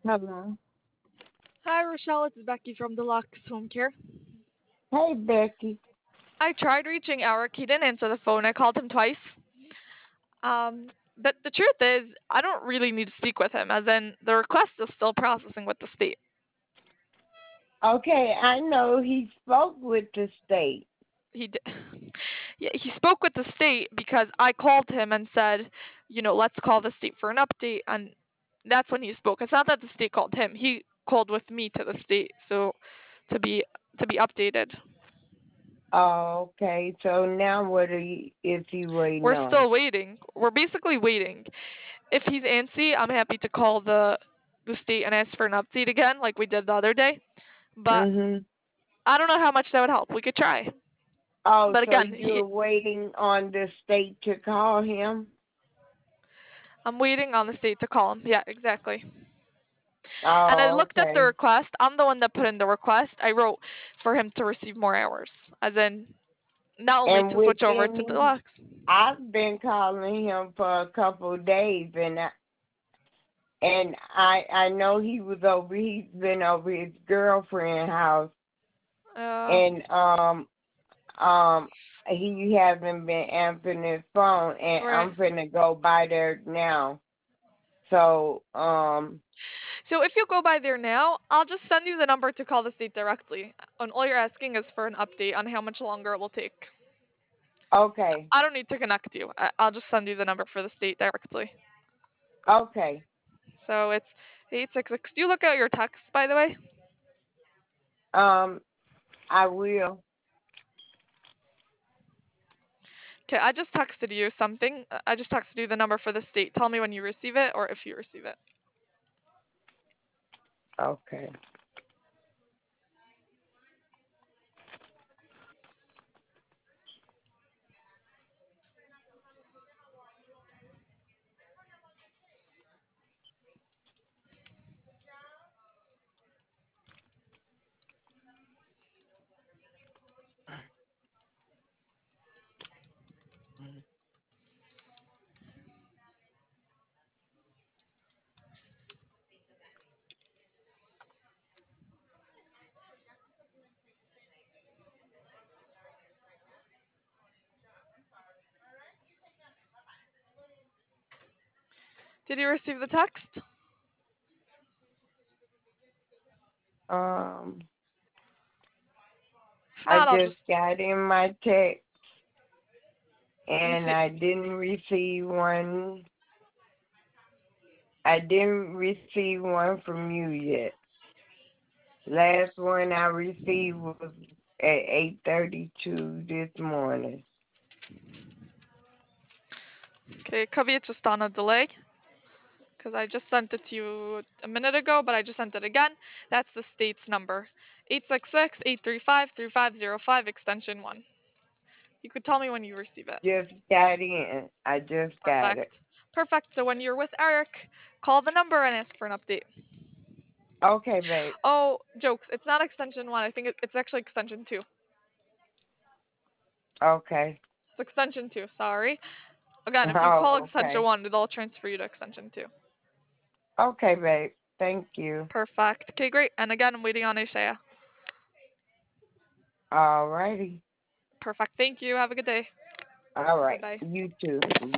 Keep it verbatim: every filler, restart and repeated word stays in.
Hello. Hi, Rochelle. It's Becky from Deluxe Home Care. Hey, Becky. I tried reaching Eric. He didn't answer the phone. I called him twice. Um, but the truth is, I don't really need to speak with him, as in the request is still processing with the state. Okay, I know he spoke with the state. He did. Yeah, he spoke with the state because I called him and said, you know, let's call the state for an update, and that's when he spoke. It's not that the state called him. He called with me to the state, so to be to be updated. Oh, okay, so now what are you, is he waiting We're on? still waiting. We're basically waiting. If he's antsy, I'm happy to call the the state and ask for an update again, like we did the other day. But Mm-hmm. I don't know how much that would help. We could try. Oh, But so again, he, you're waiting on the state to call him? I'm waiting on the state to call him. Yeah, exactly. And I Oh, looked at the okay. request. I'm the one that put in the request. I wrote for him to receive more hours, as in not only And to switch over to within, deluxe. I've been calling him for a couple of days, and I, and I I know he was over. He's been over his girlfriend's house, Uh, and um um he hasn't been answering his phone, and right. I'm finna go by there now. So um So if you go by there now, I'll just send you the number to call the state directly. And all you're asking is for an update on how much longer it will take. okay, I don't need to connect you. I- I'll just send you the number for the state directly. okay, So it's eight six six. Do you look at your texts, by the way? um I will. Okay, I just texted you something. Uh, I just texted you the number for the state. Tell me when you receive it or if you receive it. Okay. Did you receive the text? Um If I not, I'll just just. got in my text, Let me and see. I didn't receive one. I didn't receive one from you yet. Last one I received was at eight thirty-two this morning. Okay, it could be it's just on a delay because I just sent it to you a minute ago, but I just sent it again. That's the state's number eight six six, eight three five, three five zero five, extension one. You could tell me when you receive it. Just got in. I just got it. Perfect. Perfect. So when you're with Eric, call the number and ask for an update. Okay, babe. Oh, jokes. It's not extension one. I think it, it's actually extension two. Okay. It's extension two. Sorry. Again, if you call Oh, extension okay. one, they'll transfer you to extension two. Okay, babe. Thank you. Perfect. Okay, great. And again, I'm waiting on Ishaya. All righty. Perfect. Thank you. Have a good day. All Bye right. bye. You too.